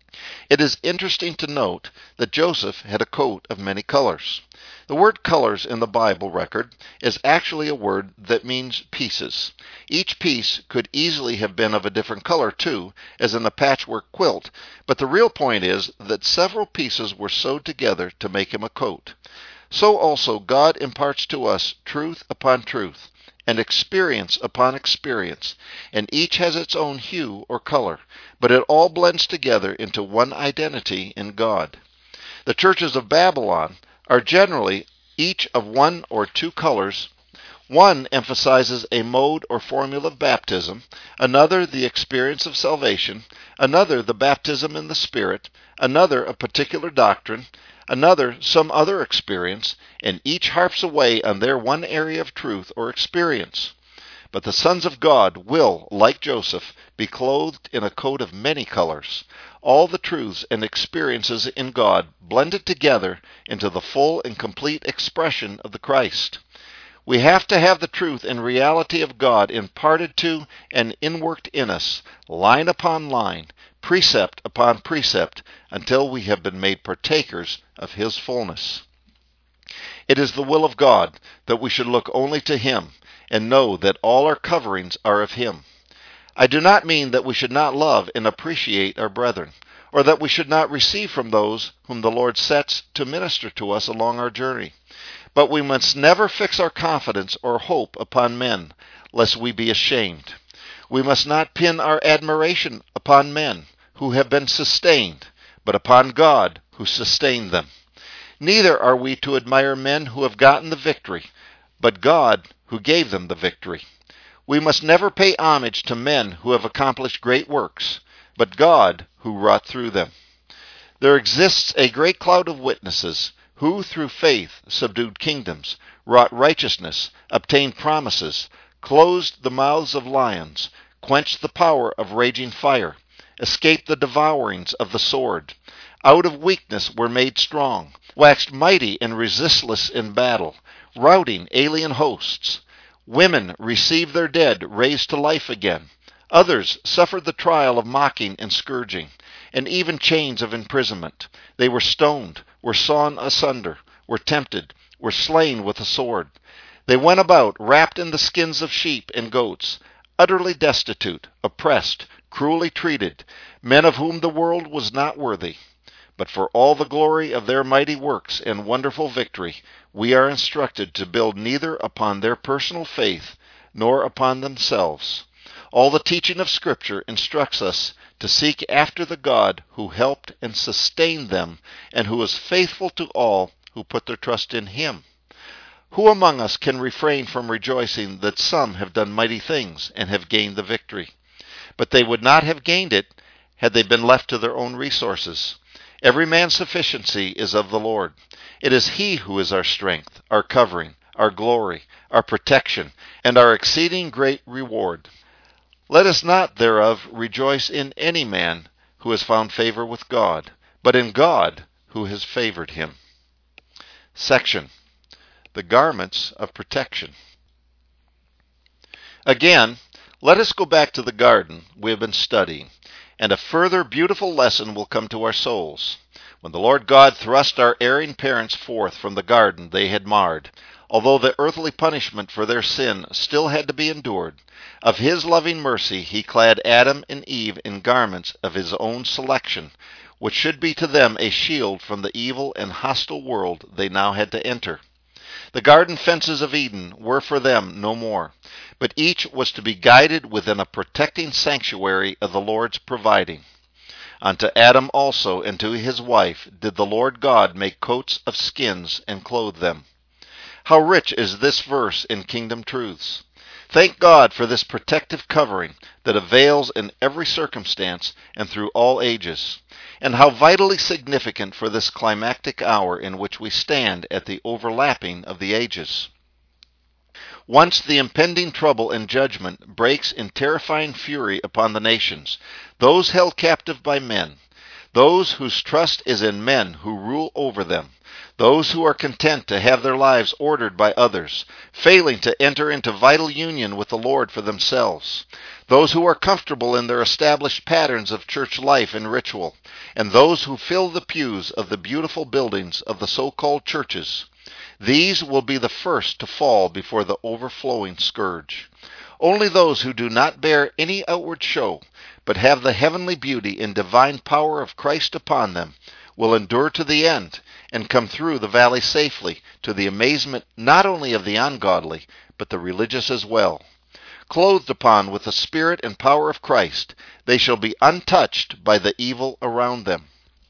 It is interesting to note that Joseph had a coat of many colors. The word colors in the Bible record is actually a word that means pieces. Each piece could easily have been of a different color too, as in a patchwork quilt, but the real point is that several pieces were sewed together to make him a coat. So also God imparts to us truth upon truth, and experience upon experience, and each has its own hue or color, but it all blends together into one identity in God. The churches of Babylon are generally each of one or two colors. One emphasizes a mode or formula of baptism, another the experience of salvation, another the baptism in the Spirit, another a particular doctrine, another some other experience, and each harps away on their one area of truth or experience. But the sons of God will, like Joseph, be clothed in a coat of many colors, all the truths and experiences in God blended together into the full and complete expression of the Christ. We have to have the truth and reality of God imparted to and inworked in us, line upon line, precept upon precept, until we have been made partakers of His fullness. It is the will of God that we should look only to Him, and know that all our coverings are of Him. I do not mean that we should not love and appreciate our brethren, or that we should not receive from those whom the Lord sets to minister to us along our journey. But we must never fix our confidence or hope upon men, lest we be ashamed. We must not pin our admiration upon men who have been sustained, but upon God who sustained them. Neither are we to admire men who have gotten the victory, but God who gave them the victory. We must never pay homage to men who have accomplished great works, but God who wrought through them. There exists a great cloud of witnesses who through faith subdued kingdoms, wrought righteousness, obtained promises, closed the mouths of lions, quenched the power of raging fire, escaped the devourings of the sword, out of weakness were made strong, waxed mighty and resistless in battle, routing alien hosts. Women received their dead raised to life again. Others suffered the trial of mocking and scourging, and even chains of imprisonment. They were stoned, were sawn asunder, were tempted, were slain with a sword. They went about wrapped in the skins of sheep and goats, utterly destitute, oppressed, cruelly treated, men of whom the world was not worthy. But for all the glory of their mighty works and wonderful victory, we are instructed to build neither upon their personal faith nor upon themselves. All the teaching of Scripture instructs us to seek after the God who helped and sustained them, and who is faithful to all who put their trust in Him. Who among us can refrain from rejoicing that some have done mighty things and have gained the victory? But they would not have gained it had they been left to their own resources. Every man's sufficiency is of the Lord. It is He who is our strength, our covering, our glory, our protection, and our exceeding great reward. Let us not thereof rejoice in any man who has found favor with God, but in God who has favored him. Section: The Garments of Protection. Again, let us go back to the garden we have been studying, and a further beautiful lesson will come to our souls. When the Lord God thrust our erring parents forth from the garden they had marred, although the earthly punishment for their sin still had to be endured, of His loving mercy He clad Adam and Eve in garments of His own selection, which should be to them a shield from the evil and hostile world they now had to enter. The garden fences of Eden were for them no more, but each was to be guided within a protecting sanctuary of the Lord's providing. Unto Adam also and to his wife did the Lord God make coats of skins and clothe them. How rich is this verse in kingdom truths! Thank God for this protective covering that avails in every circumstance and through all ages. And how vitally significant for this climactic hour in which we stand at the overlapping of the ages. Once the impending trouble and judgment breaks in terrifying fury upon the nations, those held captive by men, those whose trust is in men who rule over them, those who are content to have their lives ordered by others, failing to enter into vital union with the Lord for themselves, those who are comfortable in their established patterns of church life and ritual, and those who fill the pews of the beautiful buildings of the so-called churches. These will be the first to fall before the overflowing scourge. Only those who do not bear any outward show, but have the heavenly beauty and divine power of Christ upon them, will endure to the end and come through the valley safely, to the amazement not only of the ungodly, but the religious as well. Clothed upon with the Spirit and power of Christ, they shall be untouched by the evil around them.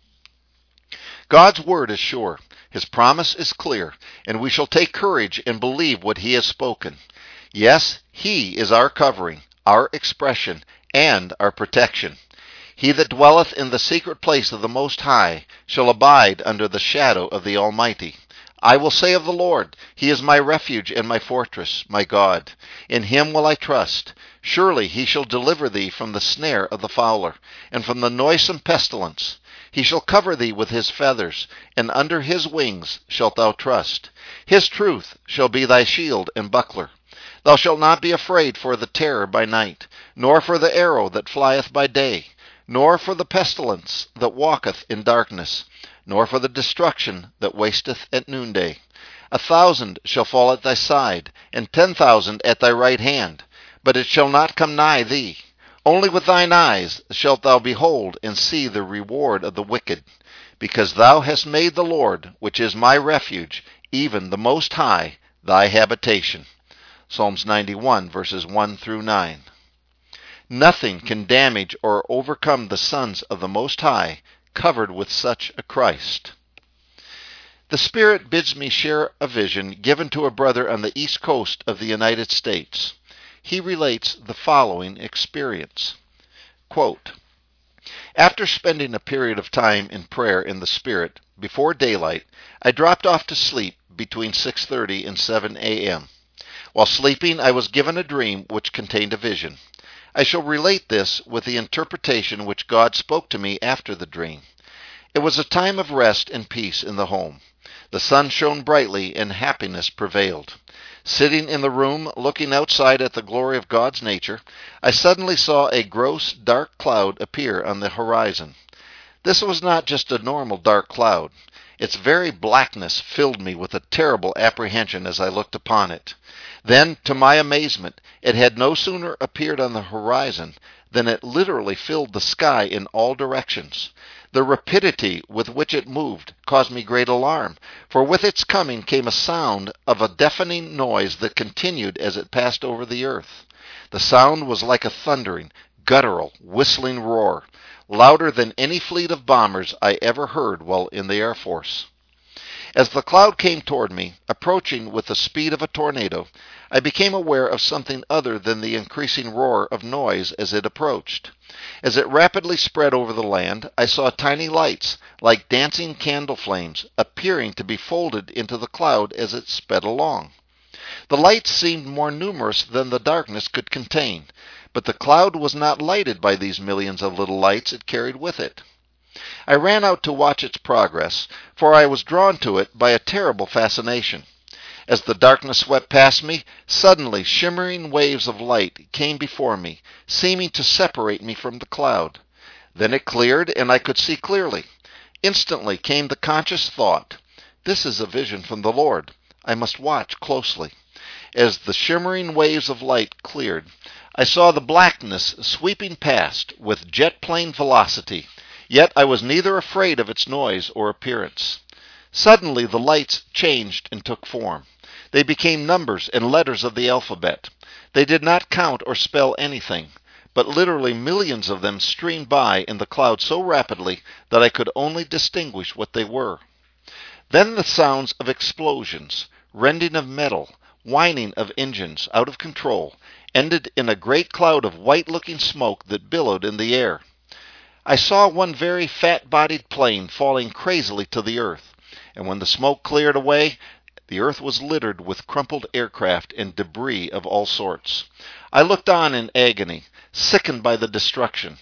God's word is sure, His promise is clear, and we shall take courage and believe what He has spoken. Yes, He is our covering, our expression, and our protection. He that dwelleth in the secret place of the Most High shall abide under the shadow of the Almighty. I will say of the Lord, He is my refuge and my fortress, my God. In Him will I trust. Surely He shall deliver thee from the snare of the fowler, and from the noisome pestilence. He shall cover thee with His feathers, and under His wings shalt thou trust. His truth shall be thy shield and buckler. Thou shalt not be afraid for the terror by night, nor for the arrow that flieth by day, nor for the pestilence that walketh in darkness, nor for the destruction that wasteth at noonday. 1,000 shall fall at thy side, and 10,000 at thy right hand, but it shall not come nigh thee. Only with thine eyes shalt thou behold and see the reward of the wicked, because thou hast made the Lord, which is my refuge, even the Most High, thy habitation. Psalms 91, verses 1 through 9. Nothing can damage or overcome the sons of the Most High, covered with such a Christ. The Spirit bids me share a vision given to a brother on the East Coast of the United States. He relates the following experience. Quote, after spending a period of time in prayer in the Spirit, before daylight, I dropped off to sleep between 6:30 and 7 a.m. While sleeping, I was given a dream which contained a vision. I shall relate this with the interpretation which God spoke to me after the dream. It was a time of rest and peace in the home. The sun shone brightly and happiness prevailed. Sitting in the room, looking outside at the glory of God's nature, I suddenly saw a gross, dark cloud appear on the horizon. This was not just a normal dark cloud. Its very blackness filled me with a terrible apprehension as I looked upon it. Then, to my amazement, it had no sooner appeared on the horizon than it literally filled the sky in all directions. The rapidity with which it moved caused me great alarm, for with its coming came a sound of a deafening noise that continued as it passed over the earth. The sound was like a thundering, guttural, whistling roar, louder than any fleet of bombers I ever heard while in the Air Force. As the cloud came toward me, approaching with the speed of a tornado, I became aware of something other than the increasing roar of noise as it approached. As it rapidly spread over the land, I saw tiny lights, like dancing candle flames, appearing to be folded into the cloud as it sped along. The lights seemed more numerous than the darkness could contain, but the cloud was not lighted by these millions of little lights it carried with it. I ran out to watch its progress, for I was drawn to it by a terrible fascination. As the darkness swept past me, suddenly shimmering waves of light came before me, seeming to separate me from the cloud. Then it cleared, and I could see clearly. Instantly came the conscious thought, "This is a vision from the Lord. I must watch closely." As the shimmering waves of light cleared, I saw the blackness sweeping past with jet-plane velocity, yet I was neither afraid of its noise or appearance. Suddenly the lights changed and took form. They became numbers and letters of the alphabet. They did not count or spell anything, but literally millions of them streamed by in the cloud so rapidly that I could only distinguish what they were. Then the sounds of explosions, rending of metal, whining of engines out of control, ended in a great cloud of white-looking smoke that billowed in the air. I saw one very fat-bodied plane falling crazily to the earth, and when the smoke cleared away, the earth was littered with crumpled aircraft and debris of all sorts. I looked on in agony, sickened by the destruction.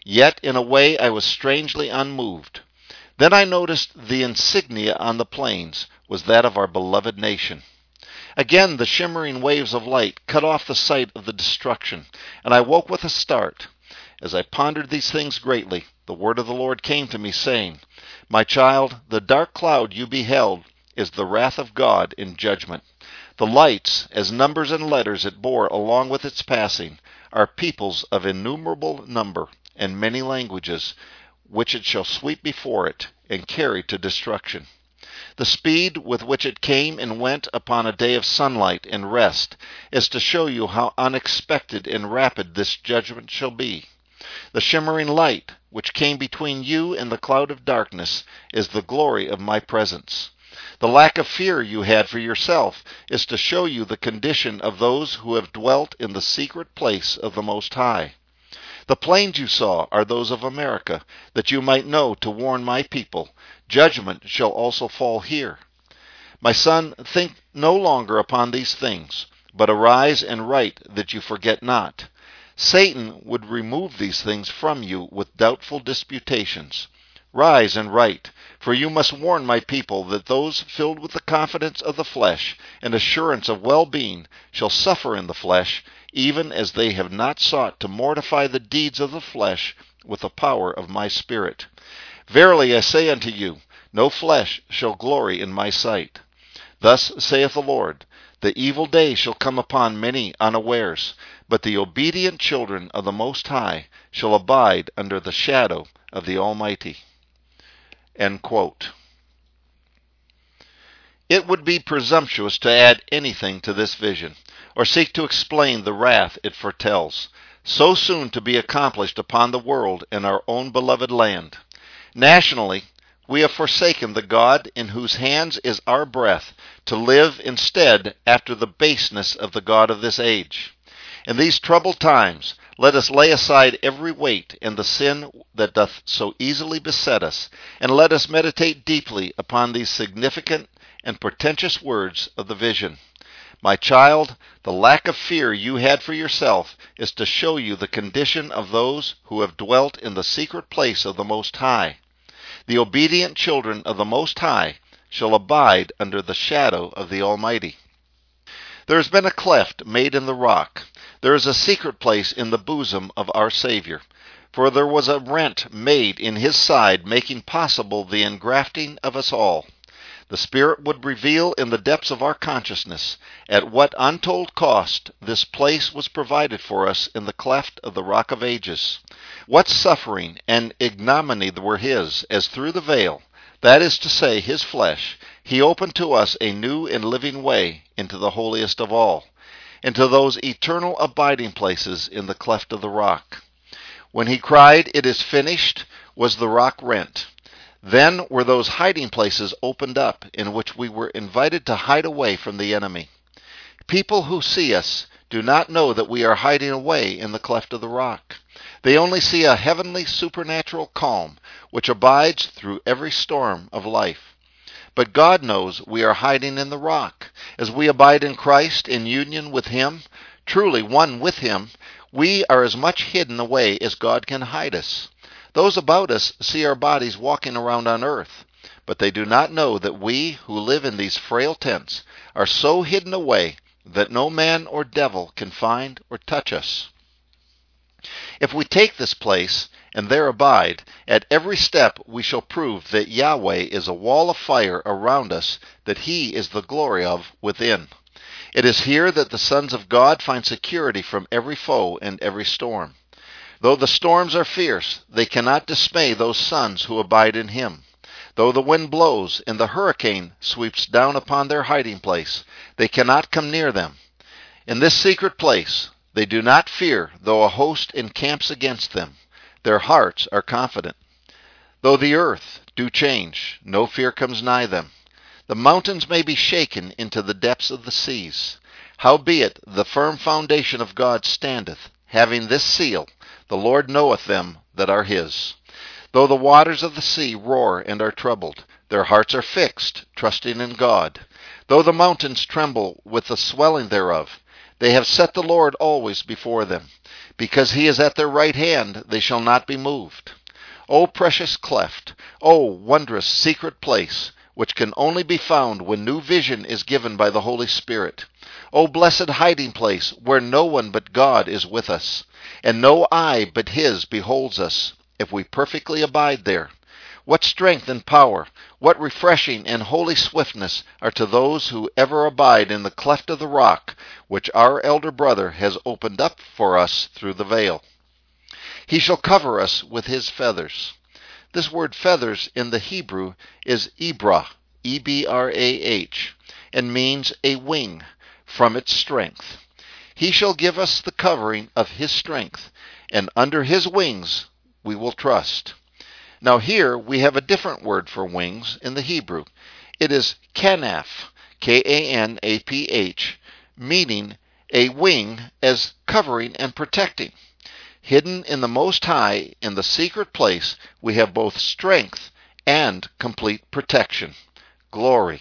yet in a way I was strangely unmoved. Then I noticed the insignia on the plains was that of our beloved nation. Again the shimmering waves of light cut off the sight of the destruction, and I woke with a start. As I pondered these things greatly, the word of the Lord came to me, saying, My child, the dark cloud you beheld is the wrath of God in judgment. The lights, as numbers and letters it bore along with its passing, are peoples of innumerable number and many languages, which it shall sweep before it and carry to destruction. The speed with which it came and went upon a day of sunlight and rest is to show you how unexpected and rapid this judgment shall be. The shimmering light which came between you and the cloud of darkness is the glory of my presence. The lack of fear you had for yourself is to show you the condition of those who have dwelt in the secret place of the Most High. The plains you saw are those of America, that you might know to warn my people, judgment shall also fall here. My son, think no longer upon these things, but arise and write that you forget not. Satan would remove these things from you with doubtful disputations. Rise and write, for you must warn my people that those filled with the confidence of the flesh and assurance of well-being shall suffer in the flesh, even as they have not sought to mortify the deeds of the flesh with the power of my Spirit. Verily I say unto you, no flesh shall glory in my sight. Thus saith the Lord, the evil day shall come upon many unawares, but the obedient children of the Most High shall abide under the shadow of the Almighty. End quote. It would be presumptuous to add anything to this vision, or seek to explain the wrath it foretells, so soon to be accomplished upon the world and our own beloved land. Nationally, we have forsaken the God in whose hands is our breath, to live instead after the baseness of the God of this age. In these troubled times, let us lay aside every weight and the sin that doth so easily beset us, and let us meditate deeply upon these significant and portentous words of the vision. My child, the lack of fear you had for yourself is to show you the condition of those who have dwelt in the secret place of the Most High. The obedient children of the Most High shall abide under the shadow of the Almighty. There has been a cleft made in the rock. There is a secret place in the bosom of our Savior. For there was a rent made in his side, making possible the engrafting of us all. The Spirit would reveal in the depths of our consciousness at what untold cost this place was provided for us in the cleft of the Rock of Ages. What suffering and ignominy were his, as through the veil, that is to say, his flesh, he opened to us a new and living way into the holiest of all, into those eternal abiding places in the cleft of the rock. When he cried, "It is finished," was the rock rent. Then were those hiding places opened up, in which we were invited to hide away from the enemy. People who see us do not know that we are hiding away in the cleft of the rock. They only see a heavenly supernatural calm, which abides through every storm of life. But God knows we are hiding in the rock. As we abide in Christ in union with him, truly one with him, we are as much hidden away as God can hide us. Those about us see our bodies walking around on earth, but they do not know that we who live in these frail tents are so hidden away that no man or devil can find or touch us. If we take this place and there abide, at every step we shall prove that Yahweh is a wall of fire around us, that he is the glory of within. It is here that the sons of God find security from every foe and every storm. Though the storms are fierce, they cannot dismay those sons who abide in him. Though the wind blows and the hurricane sweeps down upon their hiding place, they cannot come near them. In this secret place they do not fear, though a host encamps against them. Their hearts are confident. Though the earth do change, no fear comes nigh them. The mountains may be shaken into the depths of the seas. Howbeit the firm foundation of God standeth, having this seal, the Lord knoweth them that are his. Though the waters of the sea roar and are troubled, their hearts are fixed, trusting in God. Though the mountains tremble with the swelling thereof, They have set the Lord always before them. Because he is at their right hand, they shall not be moved. O precious cleft, O wondrous secret place, which can only be found when new vision is given by the Holy Spirit. O blessed hiding place, where no one but God is with us, and no eye but his beholds us, if we perfectly abide there. What strength and power, what refreshing and holy swiftness are to those who ever abide in the cleft of the rock, which our elder brother has opened up for us through the veil. He shall cover us with his feathers. This word feathers in the Hebrew is ebrah, E-B-R-A-H, and means a wing, from its strength. He shall give us the covering of his strength, and under his wings we will trust. Now here we have a different word for wings in the Hebrew. It is kanaph, K-A-N-A-P-H, meaning a wing as covering and protecting. Hidden in the Most High, in the secret place, we have both strength and complete protection. Glory.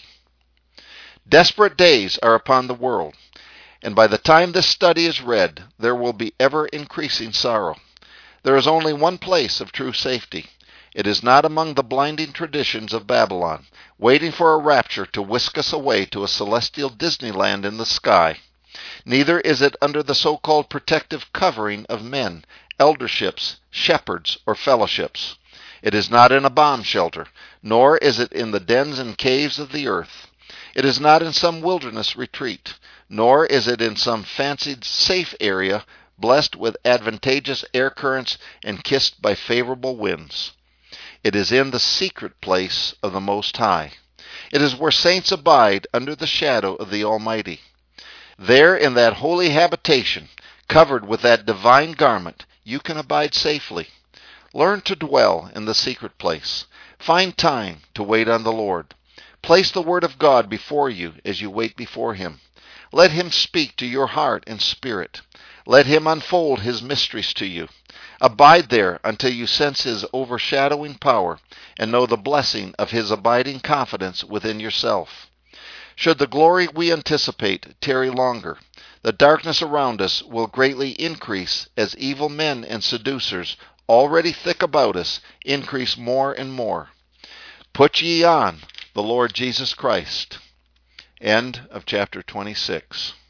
Desperate days are upon the world, and by the time this study is read, there will be ever-increasing sorrow. There is only one place of true safety. It is not among the blinding traditions of Babylon, waiting for a rapture to whisk us away to a celestial Disneyland in the sky. Neither is it under the so-called protective covering of men, elderships, shepherds, or fellowships. It is not in a bomb shelter, nor is it in the dens and caves of the earth. It is not in some wilderness retreat, nor is it in some fancied safe area blessed with advantageous air currents and kissed by favorable winds. It is in the secret place of the Most High. It is where saints abide under the shadow of the Almighty. There in that holy habitation, covered with that divine garment, you can abide safely. Learn to dwell in the secret place. Find time to wait on the Lord. Place the Word of God before you as you wait before him. Let him speak to your heart and spirit. Let him unfold his mysteries to you. Abide there until you sense his overshadowing power and know the blessing of his abiding confidence within yourself. Should the glory we anticipate tarry longer, the darkness around us will greatly increase as evil men and seducers, already thick about us, increase more and more. Put ye on the Lord Jesus Christ. End of chapter 26.